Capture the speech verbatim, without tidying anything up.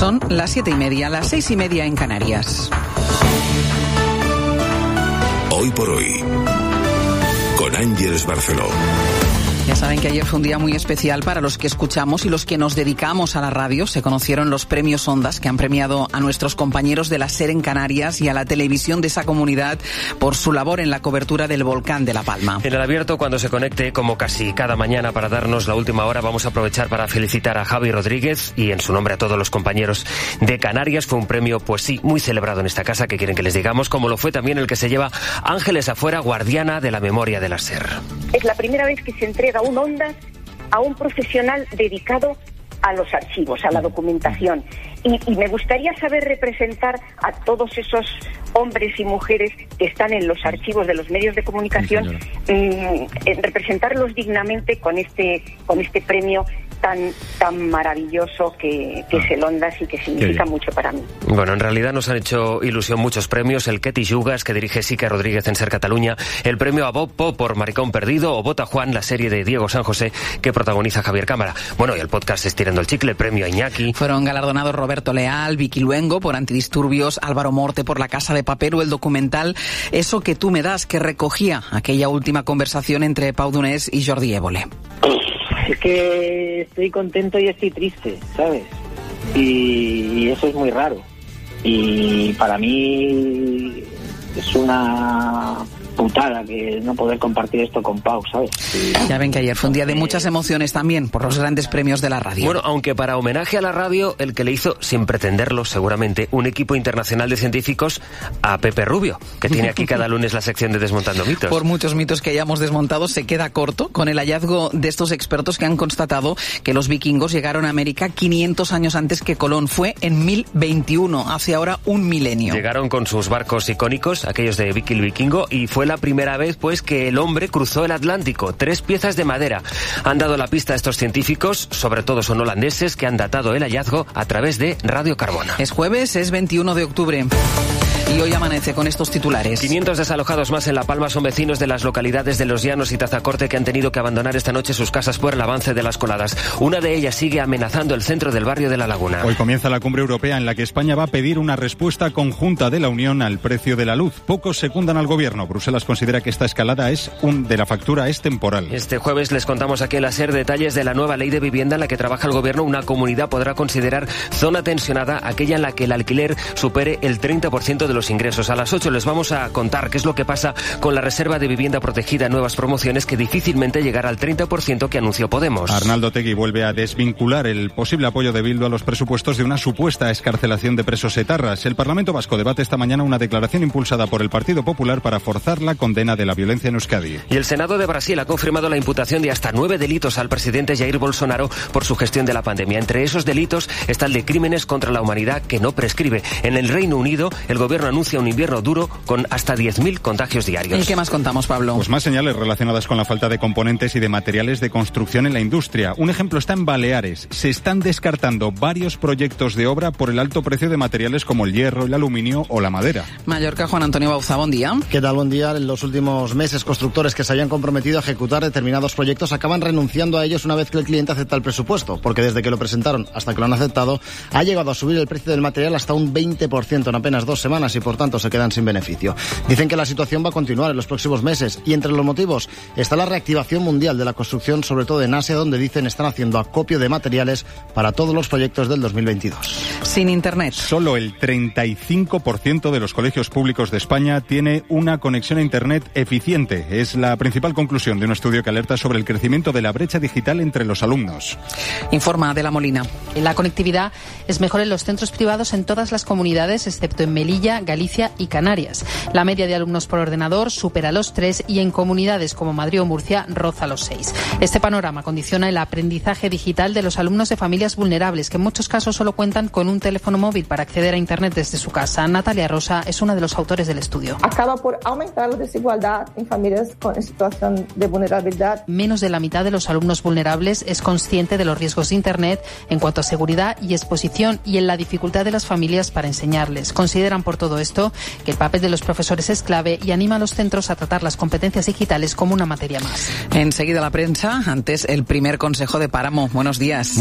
Son las siete y media, las seis y media en Canarias. Hoy por hoy, con Ángeles Barceló. Ya saben que ayer fue un día muy especial para los que escuchamos y los que nos dedicamos a la radio. Se conocieron los premios Ondas que han premiado a nuestros compañeros de la SER en Canarias y a la televisión de esa comunidad por su labor en la cobertura del volcán de La Palma. En el abierto, cuando se conecte, como casi cada mañana para darnos la última hora, vamos a aprovechar para felicitar a Javi Rodríguez y en su nombre a todos los compañeros de Canarias. Fue un premio, pues sí, muy celebrado en esta casa, que quieren que les digamos, como lo fue también el que se lleva Ángeles Afuera, guardiana de la memoria de la SER. Es la primera vez que se entrega un Ondas a un profesional dedicado a los archivos, a la documentación. Y, y me gustaría saber representar a todos esos hombres y mujeres que están en los archivos de los medios de comunicación, sí, eh, representarlos dignamente con este, con este premio tan tan maravilloso que, que ah. es el Ondas y que significa mucho para mí. Bueno, en realidad nos han hecho ilusión muchos premios: el Ketty Yugas, que dirige Sica Rodríguez en SER Cataluña, el premio a Bob Po por Maricón Perdido, o Bota Juan, la serie de Diego San José que protagoniza Javier Cámara. Bueno, y el podcast Estirando el Chicle, el premio a Iñaki. Fueron galardonados Roberto Leal, Vicky Luengo por Antidisturbios, Álvaro Morte por La Casa de Papel o el documental Eso que tú me das, que recogía aquella última conversación entre Pau Donés y Jordi Évole. Es que estoy contento y estoy triste, ¿sabes? Y eso es muy raro. Y para mí es una putada que no poder compartir esto con Pau, ¿sabes? Y ya ven que ayer fue un día de muchas emociones también por los grandes premios de la radio. Bueno, aunque para homenaje a la radio, el que le hizo, sin pretenderlo seguramente, un equipo internacional de científicos a Pepe Rubio, que tiene aquí cada lunes la sección de Desmontando Mitos. Por muchos mitos que hayamos desmontado, se queda corto con el hallazgo de estos expertos que han constatado que los vikingos llegaron a América quinientos años antes que Colón. Fue en mil veintiuno, hace ahora un milenio. Llegaron con sus barcos icónicos, aquellos de Vicky el Vikingo, y fue la primera vez pues que el hombre cruzó el Atlántico. Tres piezas de madera han dado la pista a estos científicos, sobre todo son holandeses, que han datado el hallazgo a través de radiocarbona. Es jueves, es veintiuno de octubre. Y hoy amanece con estos titulares. quinientos desalojados más en La Palma son vecinos de las localidades de Los Llanos y Tazacorte que han tenido que abandonar esta noche sus casas por el avance de las coladas. Una de ellas sigue amenazando el centro del barrio de La Laguna. Hoy comienza la cumbre europea en la que España va a pedir una respuesta conjunta de la Unión al precio de la luz. Pocos secundan al gobierno. Bruselas considera que esta escalada es un, de la factura es temporal. Este jueves les contamos aquí en la SER detalles de la nueva ley de vivienda en la que trabaja el gobierno. Una comunidad podrá considerar zona tensionada aquella en la que el alquiler supere el treinta por ciento de los ingresos. A las ocho les vamos a contar qué es lo que pasa con la reserva de vivienda protegida en nuevas promociones, que difícilmente llegará al treinta por ciento que anunció Podemos. Arnaldo Otegi vuelve a desvincular el posible apoyo de Bildu a los presupuestos de una supuesta excarcelación de presos etarras. El Parlamento Vasco debate esta mañana una declaración impulsada por el Partido Popular para forzar la condena de la violencia en Euskadi. Y el Senado de Brasil ha confirmado la imputación de hasta nueve delitos al presidente Jair Bolsonaro por su gestión de la pandemia. Entre esos delitos está el de crímenes contra la humanidad, que no prescribe. En el Reino Unido, el gobierno anuncia un invierno duro con hasta diez mil contagios diarios. ¿Y qué más contamos, Pablo? Pues más señales relacionadas con la falta de componentes y de materiales de construcción en la industria. Un ejemplo está en Baleares. Se están descartando varios proyectos de obra por el alto precio de materiales como el hierro, el aluminio o la madera. Mallorca, Juan Antonio Bauza, buen día. ¿Qué tal? Buen día. En los últimos meses, constructores que se habían comprometido a ejecutar determinados proyectos acaban renunciando a ellos una vez que el cliente acepta el presupuesto, porque desde que lo presentaron hasta que lo han aceptado, ha llegado a subir el precio del material hasta un veinte por ciento en apenas dos semanas y por tanto se quedan sin beneficio. Dicen que la situación va a continuar en los próximos meses y entre los motivos está la reactivación mundial de la construcción, sobre todo en Asia, donde dicen están haciendo acopio de materiales para todos los proyectos del dos mil veintidós. Sin internet. Solo el treinta y cinco por ciento de los colegios públicos de España tiene una conexión a internet eficiente. Es la principal conclusión de un estudio que alerta sobre el crecimiento de la brecha digital entre los alumnos. Informa Adela Molina. La conectividad es mejor en los centros privados en todas las comunidades, excepto en Melilla, Galicia y Canarias. La media de alumnos por ordenador supera los tres y en comunidades como Madrid o Murcia roza los seis. Este panorama condiciona el aprendizaje digital de los alumnos de familias vulnerables, que en muchos casos solo cuentan con un teléfono móvil para acceder a Internet desde su casa. Natalia Rosa es una de los autores del estudio. Acaba por aumentar la desigualdad en familias con situación de vulnerabilidad. Menos de la mitad de los alumnos vulnerables es consciente de los riesgos de Internet en cuanto a seguridad y exposición y en la dificultad de las familias para enseñarles. Consideran por todo esto que el papel de los profesores es clave y anima a los centros a tratar las competencias digitales como una materia más. Enseguida la prensa, antes el primer consejo de Páramo. Buenos días.